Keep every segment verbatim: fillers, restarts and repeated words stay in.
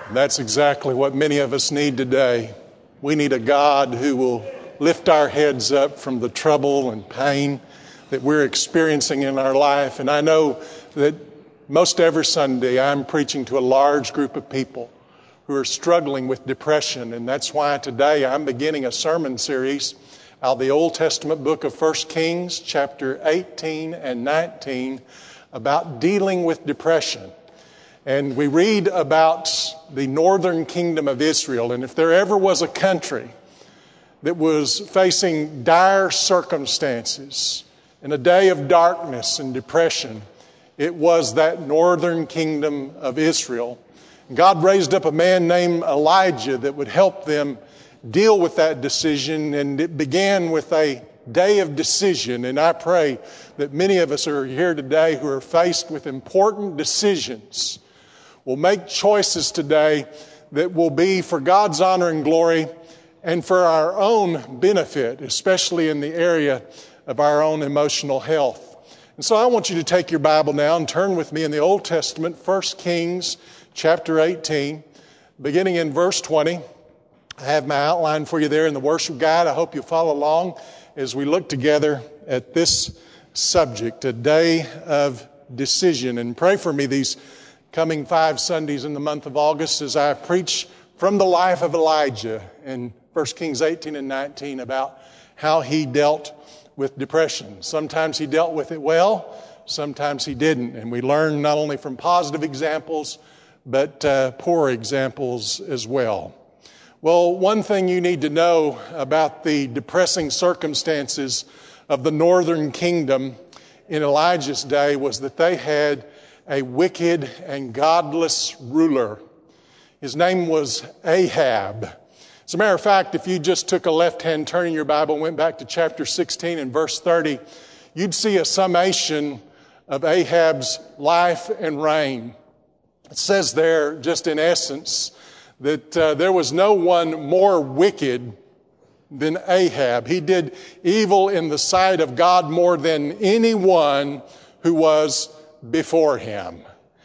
That's exactly what many of us need today. We need a God who will lift our heads up from the trouble and pain that we're experiencing in our life. And I know that most every Sunday I'm preaching to a large group of people who are struggling with depression. And that's why today I'm beginning a sermon series out of the Old Testament book of First Kings, chapter eighteen and nineteen, about dealing with depression. And we read about the northern kingdom of Israel. And if there ever was a country that was facing dire circumstances in a day of darkness and depression, it was that northern kingdom of Israel. God raised up a man named Elijah that would help them deal with that decision. And it began with a day of decision. And I pray that many of us are here today who are faced with important decisions. We'll make choices today that will be for God's honor and glory and for our own benefit, especially in the area of our own emotional health. And so I want you to take your Bible now and turn with me in the Old Testament, First Kings chapter eighteen, beginning in verse twenty. I have my outline for you there in the worship guide. I hope you'll follow along as we look together at this subject, a day of decision. And pray for me these coming five Sundays in the month of August as I preach from the life of Elijah in First Kings eighteen and nineteen about how he dealt with depression. Sometimes he dealt with it well, sometimes he didn't. And we learn not only from positive examples, but uh, poor examples as well. Well, one thing you need to know about the depressing circumstances of the northern kingdom in Elijah's day was that they had a wicked and godless ruler. His name was Ahab. As a matter of fact, if you just took a left-hand turn in your Bible and went back to chapter sixteen and verse thirty, you'd see a summation of Ahab's life and reign. It says there, just in essence, that uh, there was no one more wicked than Ahab. He did evil in the sight of God more than anyone who was before him.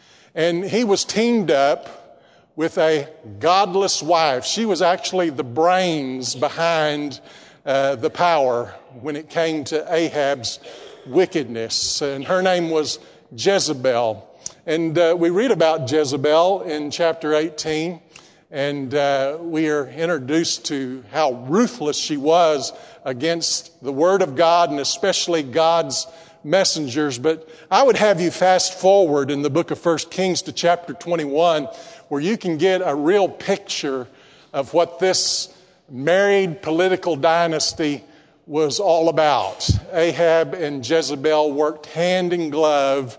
And he was teamed up with a godless wife. She was actually the brains behind uh, the power when it came to Ahab's wickedness. And her name was Jezebel. And uh, we read about Jezebel in chapter eighteen. And uh, we are introduced to how ruthless she was against the Word of God and especially God's messengers. But I would have you fast forward in the book of First Kings to chapter twenty-one, where you can get a real picture of what this married political dynasty was all about. Ahab and Jezebel worked hand in glove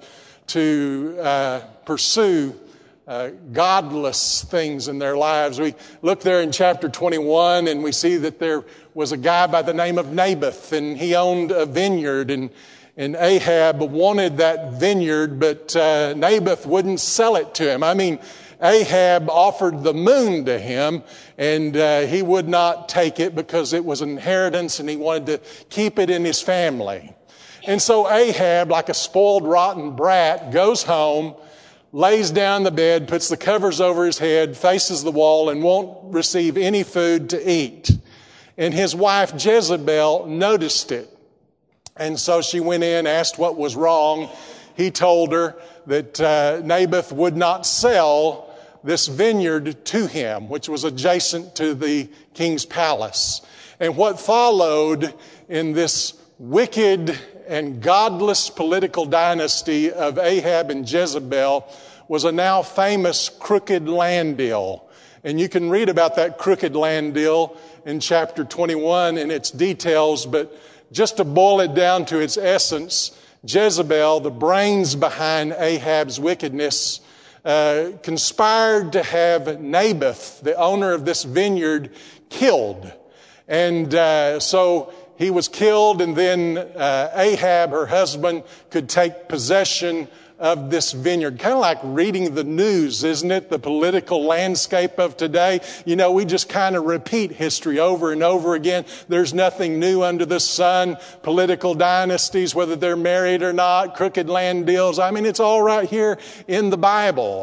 to uh, pursue uh, godless things in their lives. We look there in chapter twenty-one and we see that there was a guy by the name of Naboth, and he owned a vineyard, and And Ahab wanted that vineyard, but uh, Naboth wouldn't sell it to him. I mean, Ahab offered the moon to him, and uh, he would not take it because it was an inheritance, and he wanted to keep it in his family. And so Ahab, like a spoiled, rotten brat, goes home, lays down the bed, puts the covers over his head, faces the wall, and won't receive any food to eat. And his wife Jezebel noticed it. And so she went in, asked what was wrong. He told her that uh, Naboth would not sell this vineyard to him, which was adjacent to the king's palace. And what followed in this wicked and godless political dynasty of Ahab and Jezebel was a now famous crooked land deal. And you can read about that crooked land deal in chapter twenty-one in its details, but just to boil it down to its essence, Jezebel, the brains behind Ahab's wickedness, uh, conspired to have Naboth, the owner of this vineyard, killed. And uh, so he was killed, and then uh, Ahab, her husband, could take possession of this vineyard. Kind of like reading the news, isn't it? The political landscape of today. You know, we just kind of repeat history over and over again. There's nothing new under the sun. Political dynasties, whether they're married or not, crooked land deals. I mean, it's all right here in the Bible.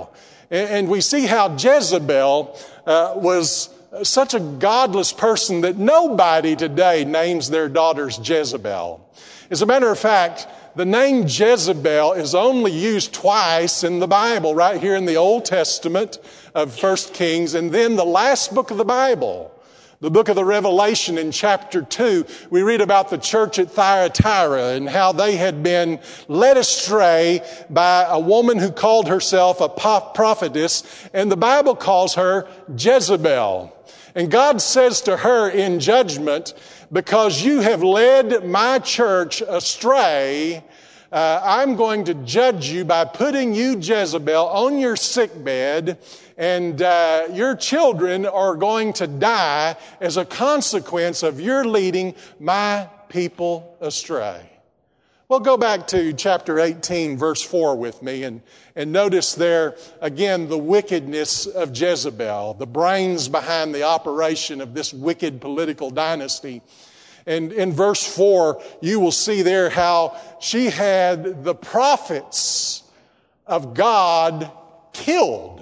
And we see how Jezebel uh, was such a godless person that nobody today names their daughters Jezebel. As a matter of fact, the name Jezebel is only used twice in the Bible, right here in the Old Testament of First Kings, and then the last book of the Bible, the book of the Revelation in chapter two, we read about the church at Thyatira and how they had been led astray by a woman who called herself a prophetess, and the Bible calls her Jezebel. And God says to her in judgment, because you have led my church astray, uh, I'm going to judge you by putting you, Jezebel, on your sickbed, and uh, your children are going to die as a consequence of your leading my people astray. Well, go back to chapter eighteen, verse four with me, and, and notice there, again, the wickedness of Jezebel, the brains behind the operation of this wicked political dynasty. And in verse four, you will see there how she had the prophets of God killed,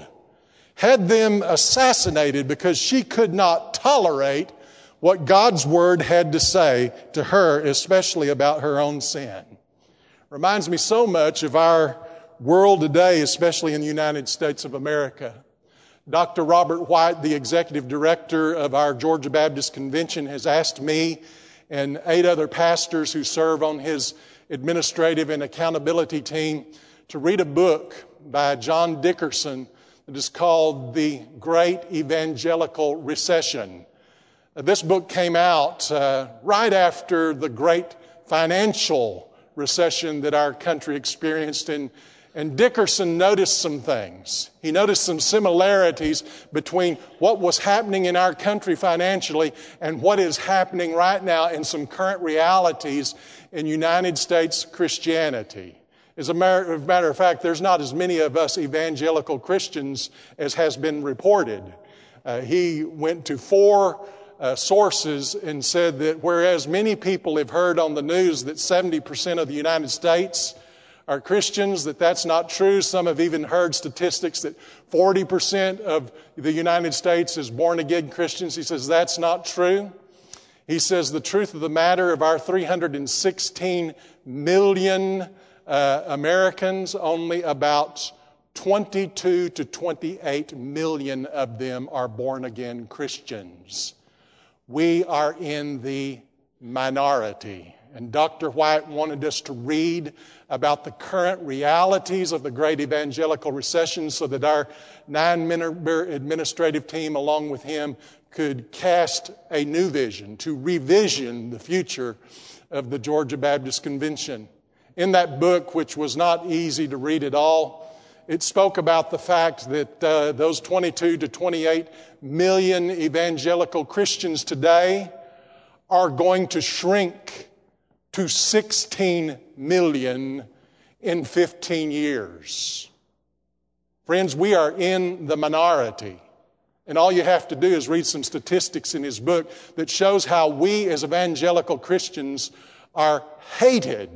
had them assassinated because she could not tolerate what God's word had to say to her, especially about her own sin. Reminds me so much of our world today, especially in the United States of America. Doctor Robert White, the executive director of our Georgia Baptist Convention, has asked me and eight other pastors who serve on his administrative and accountability team to read a book by John Dickerson that is called The Great Evangelical Recession. This book came out uh, right after the great financial recession that our country experienced, and, and Dickerson noticed some things. He noticed some similarities between what was happening in our country financially and what is happening right now in some current realities in United States Christianity. As a matter, matter of fact, there's not as many of us evangelical Christians as has been reported. Uh, he went to four Uh, sources and said that whereas many people have heard on the news that seventy percent of the United States are Christians, that that's not true. Some have even heard statistics that forty percent of the United States is born-again Christians. He says that's not true. He says the truth of the matter, of our three hundred sixteen million uh, Americans, only about twenty-two to twenty-eight million of them are born-again Christians. We are in the minority. And Doctor White wanted us to read about the current realities of the great evangelical recession so that our nine-member administrative team, along with him, could cast a new vision, to revision the future of the Georgia Baptist Convention. In that book, which was not easy to read at all, it spoke about the fact that uh, those twenty-two to twenty-eight million evangelical Christians today are going to shrink to sixteen million in fifteen years. Friends, we are in the minority. And all you have to do is read some statistics in his book that shows how we as evangelical Christians are hated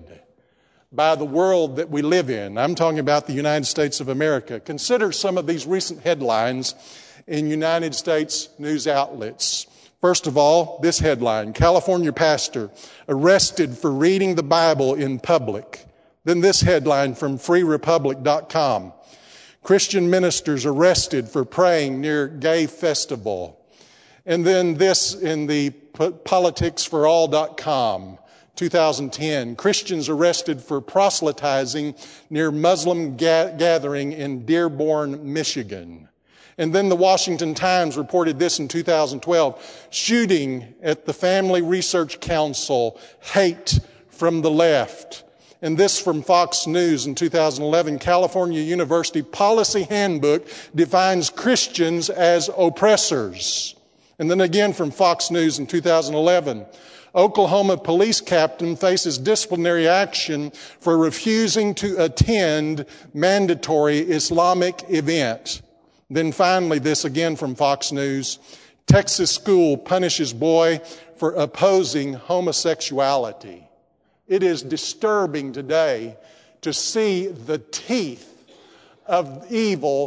by the world that we live in. I'm talking about the United States of America. Consider some of these recent headlines in United States news outlets. First of all, this headline: California pastor arrested for reading the Bible in public. Then this headline from free republic dot com: Christian ministers arrested for praying near gay festival. And then this in the politics for all dot com. two thousand ten, Christians arrested for proselytizing near Muslim ga- gathering in Dearborn, Michigan. And then the Washington Times reported this in two thousand twelve, shooting at the Family Research Council, hate from the left. And this from Fox News in two thousand eleven, California University Policy Handbook defines Christians as oppressors. And then again from Fox News in two thousand eleven, Oklahoma police captain faces disciplinary action for refusing to attend mandatory Islamic event. Then finally, this again from Fox News, Texas school punishes boy for opposing homosexuality. It is disturbing today to see the teeth of evil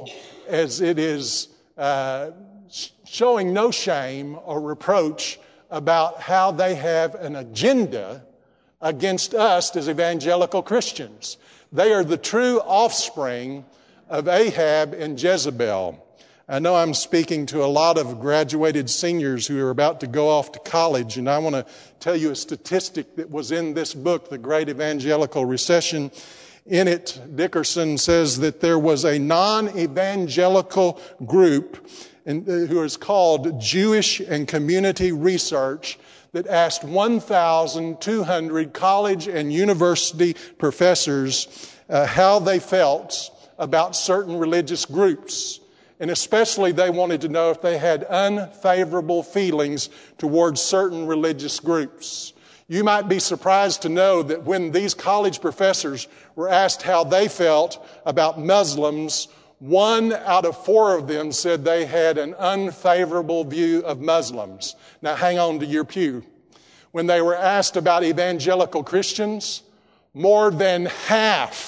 as it is uh, showing no shame or reproach about how they have an agenda against us as evangelical Christians. They are the true offspring of Ahab and Jezebel. I know I'm speaking to a lot of graduated seniors who are about to go off to college, and I want to tell you a statistic that was in this book, The Great Evangelical Recession. In it, Dickerson says that there was a non-evangelical group in, uh, who is called Jewish and Community Research that asked one thousand two hundred college and university professors uh, how they felt about certain religious groups. And especially they wanted to know if they had unfavorable feelings towards certain religious groups. You might be surprised to know that when these college professors were asked how they felt about Muslims, one out of four of them said they had an unfavorable view of Muslims. Now hang on to your pew. When they were asked about evangelical Christians, more than half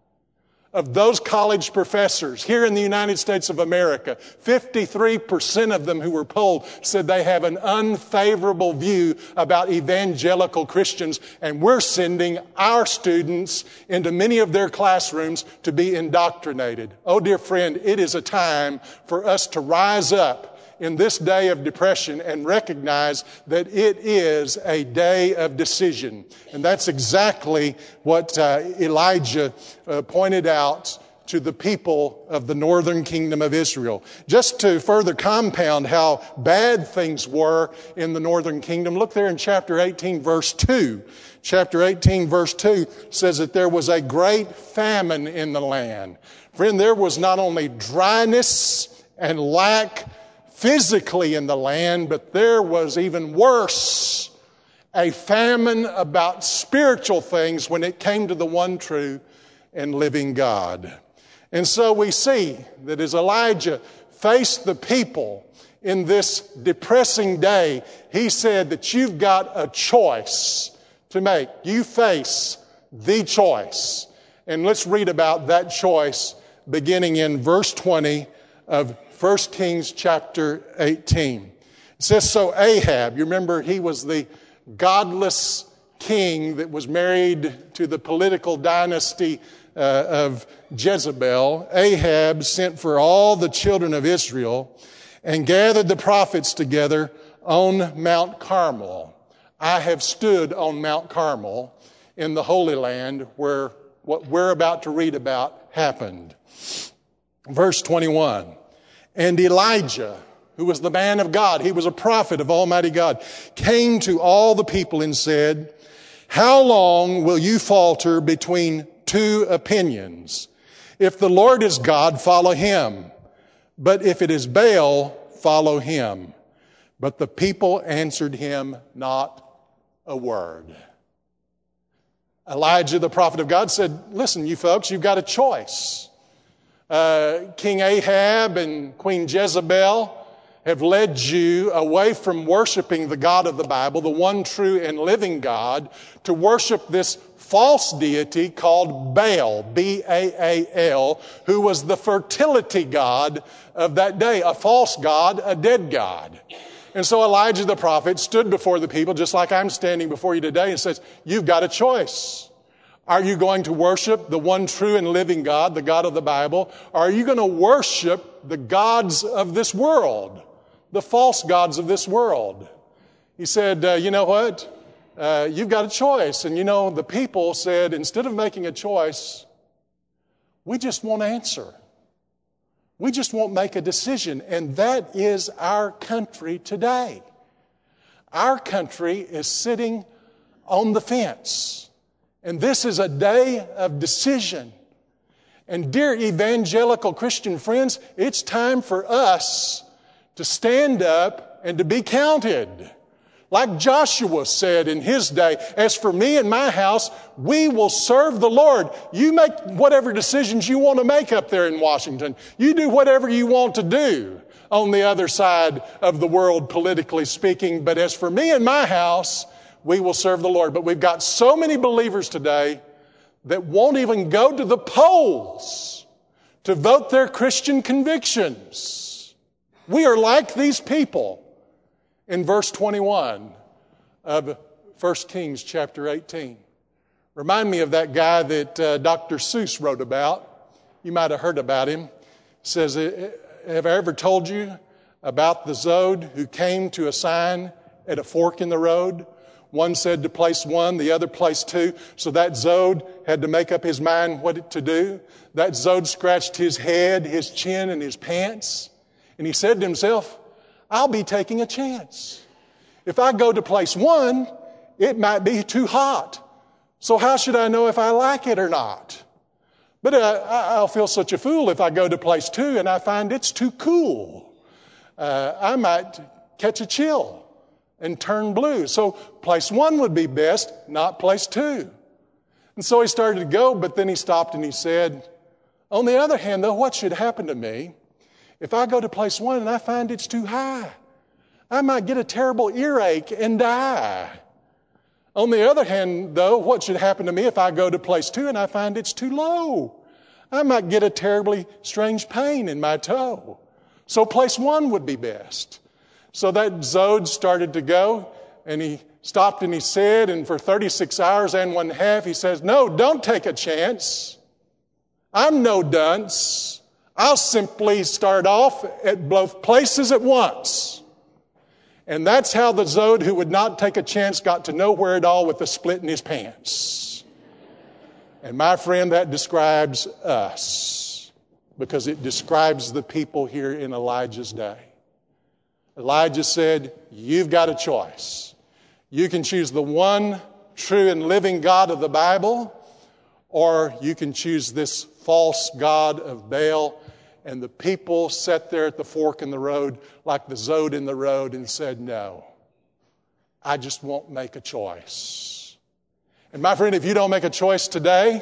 of those college professors here in the United States of America, fifty-three percent of them who were polled said they have an unfavorable view about evangelical Christians, and we're sending our students into many of their classrooms to be indoctrinated. Oh, dear friend, it is a time for us to rise up in this day of depression and recognize that it is a day of decision. And that's exactly what uh, Elijah uh, pointed out to the people of the northern kingdom of Israel. Just to further compound how bad things were in the northern kingdom, look there in chapter eighteen, verse two. Chapter eighteen, verse two says that there was a great famine in the land. Friend, there was not only dryness and lack physically in the land, but there was even worse, a famine about spiritual things when it came to the one true and living God. And so we see that as Elijah faced the people in this depressing day, he said that you've got a choice to make. You face the choice. And let's read about that choice beginning in verse twenty of First Kings chapter eighteen. It says, so Ahab, you remember he was the godless king that was married to the political dynasty uh, of Jezebel. Ahab sent for all the children of Israel and gathered the prophets together on Mount Carmel. I have stood on Mount Carmel in the Holy Land where what we're about to read about happened. Verse twenty-one. And Elijah, who was the man of God, he was a prophet of Almighty God, came to all the people and said, how long will you falter between two opinions? If the Lord is God, follow him. But if it is Baal, follow him. But the people answered him not a word. Elijah, the prophet of God, said, listen, you folks, you've got a choice. Uh, King Ahab and Queen Jezebel have led you away from worshiping the God of the Bible, the one true and living God, to worship this false deity called Baal, B A A L, who was the fertility god of that day, a false god, a dead god. And so Elijah the prophet stood before the people, just like I'm standing before you today, and says, you've got a choice. Are you going to worship the one true and living God, the God of the Bible? Or are you going to worship the gods of this world, the false gods of this world? He said, uh, you know what? Uh, you've got a choice. And you know, the people said, instead of making a choice, we just won't answer. We just won't make a decision. And that is our country today. Our country is sitting on the fence. And this is a day of decision. And dear evangelical Christian friends, it's time for us to stand up and to be counted. Like Joshua said in his day, as for me and my house, we will serve the Lord. You make whatever decisions you want to make up there in Washington. You do whatever you want to do on the other side of the world, politically speaking. But as for me and my house, we will serve the Lord. But we've got so many believers today that won't even go to the polls to vote their Christian convictions. We are like these people in verse twenty-one of First Kings chapter eighteen. Remind me of that guy that uh, Doctor Seuss wrote about. You might have heard about him. It says, have I ever told you about the Zode who came to a sign at a fork in the road? One said to place one, the other place two. So that Zode had to make up his mind what to do. That Zode scratched his head, his chin, and his pants. And he said to himself, I'll be taking a chance. If I go to place one, it might be too hot. So how should I know if I like it or not? But uh, I'll feel such a fool if I go to place two and I find it's too cool. Uh, I might catch a chill and turn blue. So place one would be best, not place two. And so he started to go, but then he stopped and he said, on the other hand, though, what should happen to me if I go to place one and I find it's too high? I might get a terrible earache and die. On the other hand, though, what should happen to me if I go to place two and I find it's too low? I might get a terribly strange pain in my toe. So place one would be best. So that Zode started to go, and he stopped and he said, and for thirty-six hours and one half, he says, no, don't take a chance. I'm no dunce. I'll simply start off at both places at once. And that's how the Zode who would not take a chance got to nowhere at all with a split in his pants. And my friend, that describes us, because it describes the people here in Elijah's day. Elijah said, you've got a choice. You can choose the one true and living God of the Bible, or you can choose this false god of Baal. And the people sat there at the fork in the road like the Zode in the road and said, no, I just won't make a choice. And my friend, if you don't make a choice today,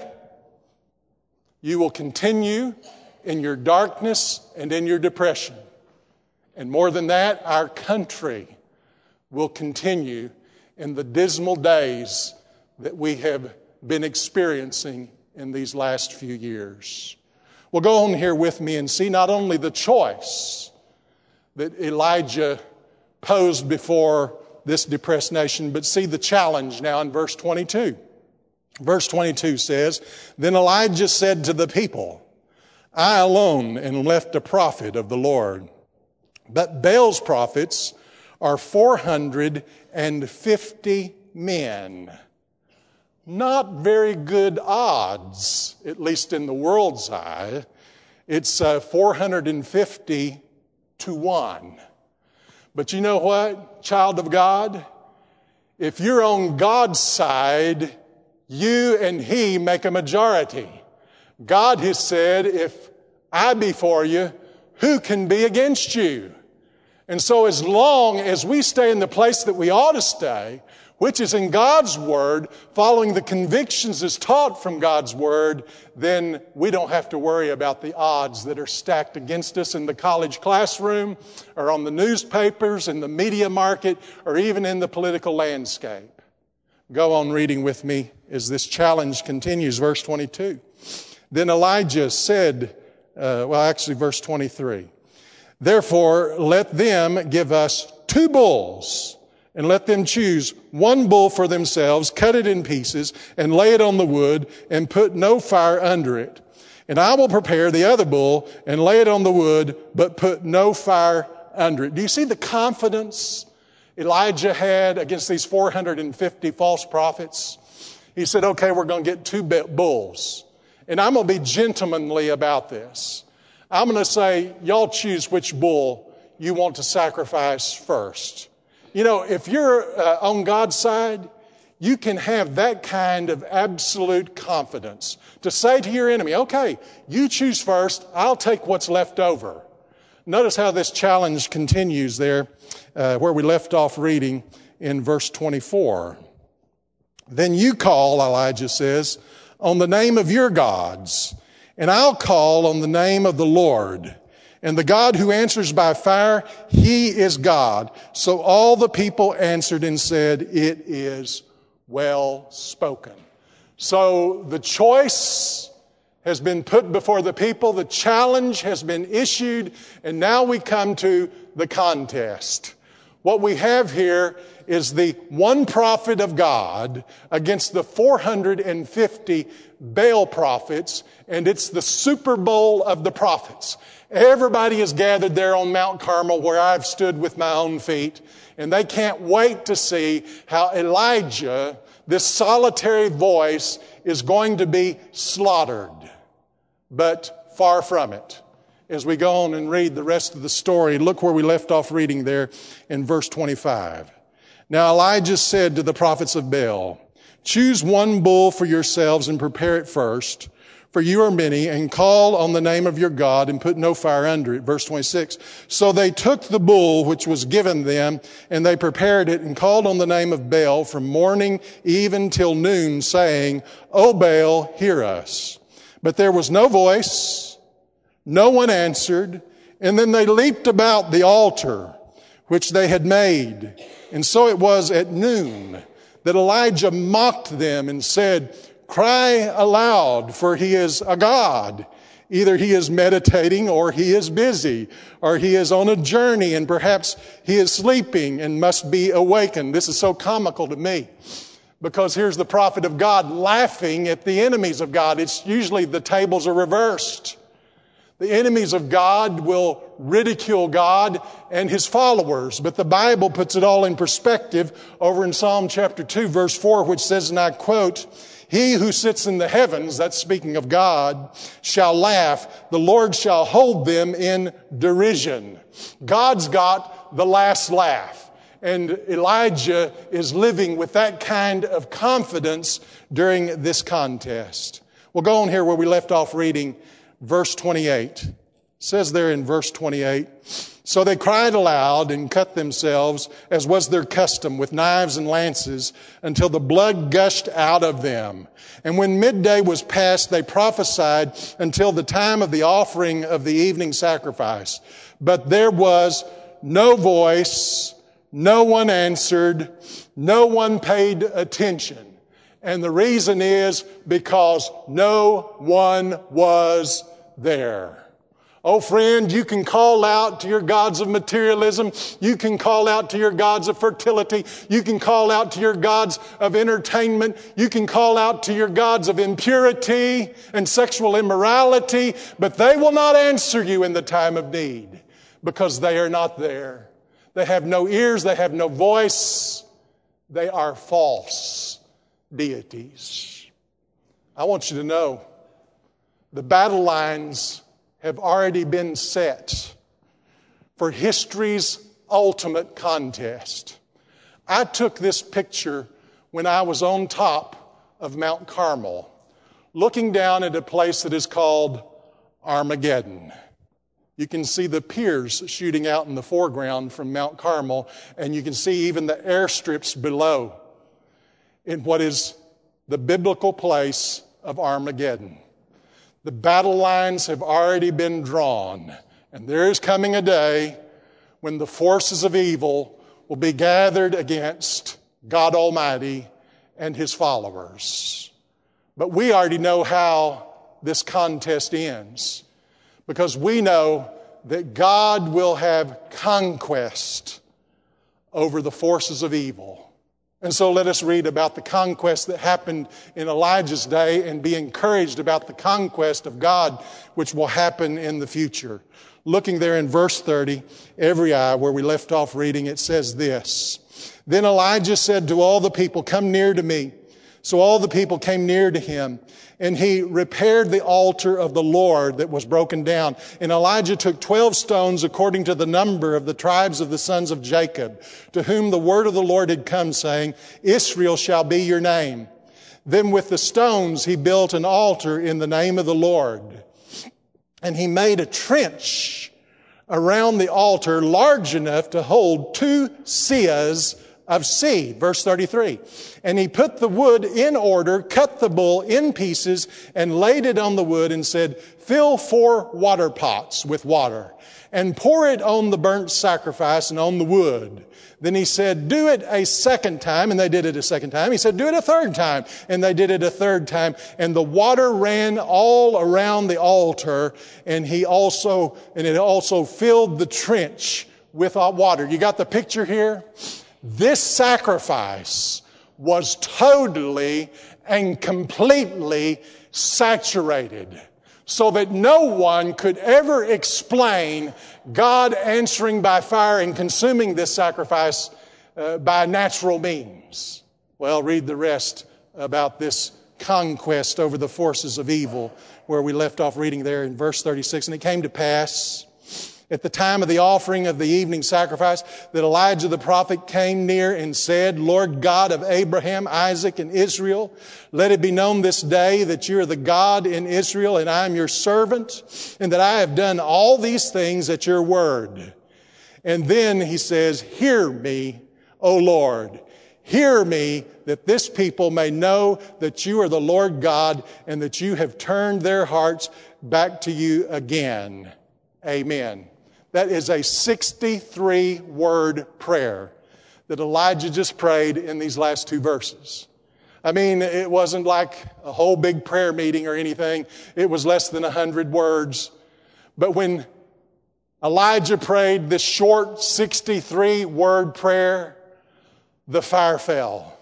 you will continue in your darkness and in your depression. And more than that, our country will continue in the dismal days that we have been experiencing in these last few years. Well, go on here with me and see not only the choice that Elijah posed before this depressed nation, but see the challenge now in verse twenty-two. Verse twenty-two says, then Elijah said to the people, I alone am left a prophet of the Lord, but Baal's prophets are four hundred fifty men. Not very good odds, at least in the world's eye. It's uh, four hundred fifty to one. But you know what, child of God? If you're on God's side, you and He make a majority. God has said, if I be for you, who can be against you? And so as long as we stay in the place that we ought to stay, which is in God's Word, following the convictions as taught from God's Word, then we don't have to worry about the odds that are stacked against us in the college classroom or on the newspapers, in the media market, or even in the political landscape. Go on reading with me as this challenge continues, verse twenty-two. Then Elijah said, uh, well, actually verse twenty-three, therefore let them give us two bulls, and let them choose one bull for themselves, cut it in pieces, and lay it on the wood, and put no fire under it. And I will prepare the other bull, and lay it on the wood, but put no fire under it. Do you see the confidence Elijah had against these four hundred fifty false prophets? He said, okay, we're going to get two bulls. And I'm going to be gentlemanly about this. I'm going to say, y'all choose which bull you want to sacrifice first. You know, if you're uh, on God's side, you can have that kind of absolute confidence to say to your enemy, okay, you choose first, I'll take what's left over. Notice how this challenge continues there, uh, where we left off reading in verse twenty-four. Then you call, Elijah says, on the name of your gods, and I'll call on the name of the Lord. And the God who answers by fire, He is God. So all the people answered and said, it is well spoken. So the choice has been put before the people. The challenge has been issued, and now we come to the contest. What we have here is the one prophet of God against the four hundred fifty Baal prophets, and it's the Super Bowl of the prophets. Everybody is gathered there on Mount Carmel where I've stood with my own feet, and they can't wait to see how Elijah, this solitary voice, is going to be slaughtered. But far from it. As we go on and read the rest of the story, look where we left off reading there in verse twenty-five. Now Elijah said to the prophets of Baal, choose one bull for yourselves and prepare it first, for you are many, and call on the name of your God and put no fire under it. Verse twenty-six. So they took the bull which was given them, and they prepared it and called on the name of Baal from morning even till noon, saying, O Baal, hear us. But there was no voice, no one answered, and then they leaped about the altar which they had made. And so it was at noon that Elijah mocked them and said, cry aloud, for he is a god. Either he is meditating, or he is busy, or he is on a journey, and perhaps he is sleeping and must be awakened. This is so comical to me, because here's the prophet of God laughing at the enemies of God. It's usually the tables are reversed. The enemies of God will ridicule God and his followers, but the Bible puts it all in perspective over in Psalm chapter two, verse four, which says, and I quote, he who sits in the heavens, that's speaking of God, shall laugh. The Lord shall hold them in derision. God's got the last laugh. And Elijah is living with that kind of confidence during this contest. We'll go on here where we left off reading verse twenty-eight. It says there in verse twenty-eight, so they cried aloud and cut themselves, as was their custom, with knives and lances, until the blood gushed out of them. And when midday was past, they prophesied until the time of the offering of the evening sacrifice. But there was no voice, no one answered, no one paid attention. And the reason is because no one was there. Oh friend, you can call out to your gods of materialism. You can call out to your gods of fertility. You can call out to your gods of entertainment. You can call out to your gods of impurity and sexual immorality, but they will not answer you in the time of need because they are not there. They have no ears. They have no voice. They are false deities. I want you to know the battle lines have already been set for history's ultimate contest. I took this picture when I was on top of Mount Carmel, looking down at a place that is called Armageddon. You can see the piers shooting out in the foreground from Mount Carmel, and you can see even the airstrips below in what is the biblical place of Armageddon. The battle lines have already been drawn, and there is coming a day when the forces of evil will be gathered against God Almighty and his followers. But we already know how this contest ends, because we know that God will have conquest over the forces of evil. And so let us read about the conquest that happened in Elijah's day and be encouraged about the conquest of God which will happen in the future. Looking there in verse thirty, every eye, where we left off reading, it says this. Then Elijah said to all the people, come near to me. So all the people came near to him, and he repaired the altar of the Lord that was broken down. And Elijah took twelve stones according to the number of the tribes of the sons of Jacob, to whom the word of the Lord had come, saying, Israel shall be your name. Then with the stones he built an altar in the name of the Lord. And he made a trench around the altar large enough to hold two seahs of seed. Verse thirty-three. And he put the wood in order, cut the bull in pieces, and laid it on the wood and said, fill four water pots with water and pour it on the burnt sacrifice and on the wood. Then he said, do it a second time. And they did it a second time. He said, do it a third time. And they did it a third time. And the water ran all around the altar. And he also, and it also filled the trench with water. You got the picture here? This sacrifice was totally and completely saturated, so that no one could ever explain God answering by fire and consuming this sacrifice uh, by natural means. Well, read the rest about this conquest over the forces of evil, where we left off reading there in verse thirty-six. And it came to pass at the time of the offering of the evening sacrifice that Elijah the prophet came near and said, Lord God of Abraham, Isaac, and Israel, let it be known this day that you are the God in Israel, and I am your servant, and that I have done all these things at your word. And then he says, hear me, O Lord. Hear me, that this people may know that you are the Lord God, and that you have turned their hearts back to you again. Amen. That is a sixty-three word prayer that Elijah just prayed in these last two verses. I mean, it wasn't like a whole big prayer meeting or anything. It was less than one hundred words. But when Elijah prayed this short sixty-three word prayer, the fire fell.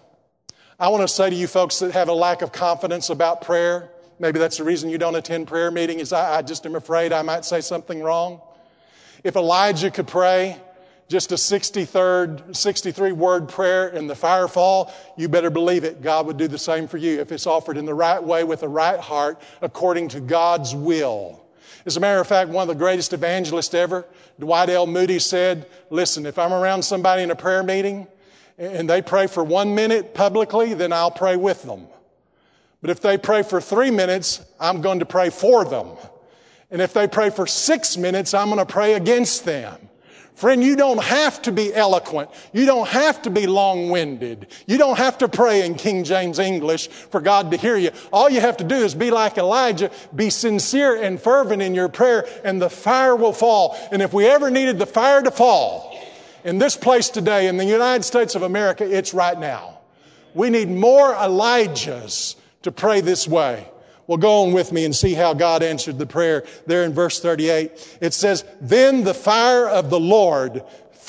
I want to say to you folks that have a lack of confidence about prayer, maybe that's the reason you don't attend prayer meetings, is I, I just am afraid I might say something wrong. If Elijah could pray just a sixty-third, sixty-three word prayer in the fire fall, you better believe it. God would do the same for you if it's offered in the right way with the right heart according to God's will. As a matter of fact, one of the greatest evangelists ever, Dwight L. Moody, said, listen, if I'm around somebody in a prayer meeting and they pray for one minute publicly, then I'll pray with them. But if they pray for three minutes, I'm going to pray for them. And if they pray for six minutes, I'm going to pray against them. Friend, you don't have to be eloquent. You don't have to be long-winded. You don't have to pray in King James English for God to hear you. All you have to do is be like Elijah. Be sincere and fervent in your prayer, and the fire will fall. And if we ever needed the fire to fall in this place today, in the United States of America, it's right now. We need more Elijahs to pray this way. Well, go on with me and see how God answered the prayer there in verse thirty-eight. It says, then the fire of the Lord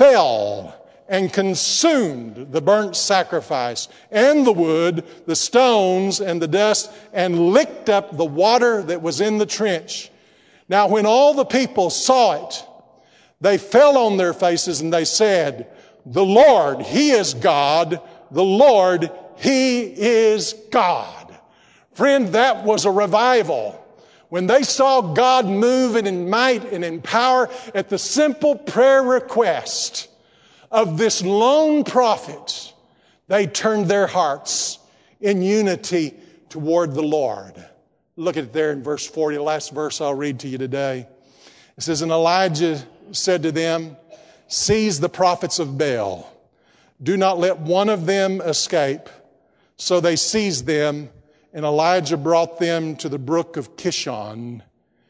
fell and consumed the burnt sacrifice and the wood, the stones and the dust, and licked up the water that was in the trench. Now, when all the people saw it, they fell on their faces and they said, the Lord, He is God. The Lord, He is God. Friend, that was a revival. When they saw God move in might and in power at the simple prayer request of this lone prophet, they turned their hearts in unity toward the Lord. Look at it there in verse forty, the last verse I'll read to you today. It says, and Elijah said to them, seize the prophets of Baal. Do not let one of them escape. So they seized them, and Elijah brought them to the brook of Kishon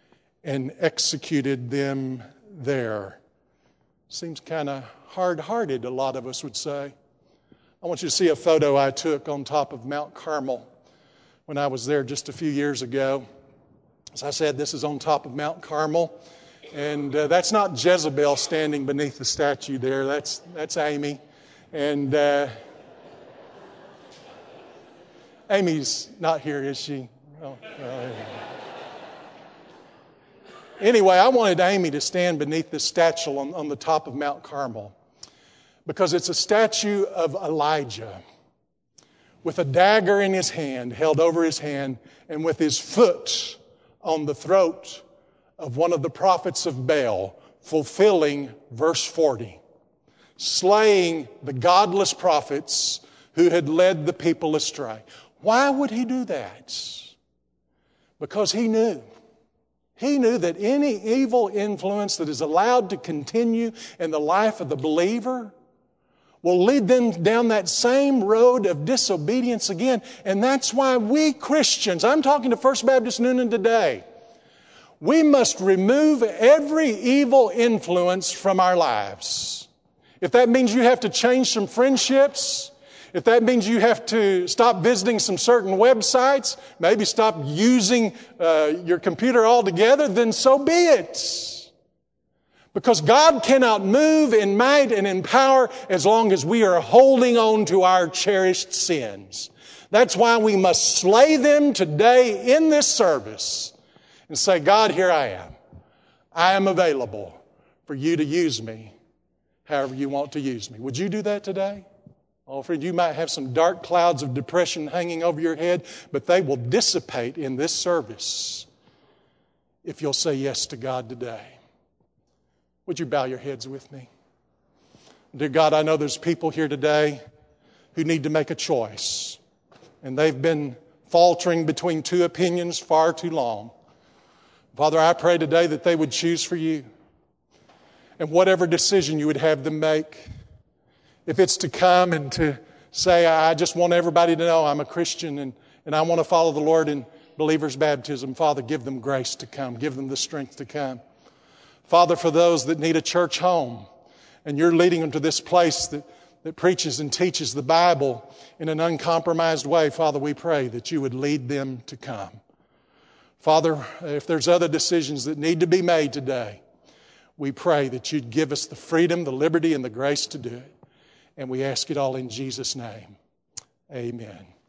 and executed them there. Seems kind of hard-hearted, a lot of us would say. I want you to see a photo I took on top of Mount Carmel when I was there just a few years ago. As I said, this is on top of Mount Carmel. And uh, that's not Jezebel standing beneath the statue there. That's, that's Amy. And uh, Amy's not here, is she? Oh, uh, anyway, I wanted Amy to stand beneath this statue on, on the top of Mount Carmel because it's a statue of Elijah with a dagger in his hand, held over his hand, and with his foot on the throat of one of the prophets of Baal, fulfilling verse forty, slaying the godless prophets who had led the people astray. Why would he do that? Because he knew. He knew that any evil influence that is allowed to continue in the life of the believer will lead them down that same road of disobedience again. And that's why we Christians, I'm talking to First Baptist Newnan today, we must remove every evil influence from our lives. If that means you have to change some friendships, if that means you have to stop visiting some certain websites, maybe stop using uh, your computer altogether, then so be it. Because God cannot move in might and in power as long as we are holding on to our cherished sins. That's why we must slay them today in this service and say, God, here I am. I am available for you to use me however you want to use me. Would you do that today? Oh, friend, you might have some dark clouds of depression hanging over your head, but they will dissipate in this service if you'll say yes to God today. Would you bow your heads with me? Dear God, I know there's people here today who need to make a choice, and they've been faltering between two opinions far too long. Father, I pray today that they would choose for you. And whatever decision you would have them make, if it's to come and to say, I just want everybody to know I'm a Christian and, and I want to follow the Lord in believer's baptism, Father, give them grace to come. Give them the strength to come. Father, for those that need a church home, and you're leading them to this place that, that preaches and teaches the Bible in an uncompromised way, Father, we pray that you would lead them to come. Father, if there's other decisions that need to be made today, we pray that you'd give us the freedom, the liberty, and the grace to do it. And we ask it all in Jesus' name. Amen.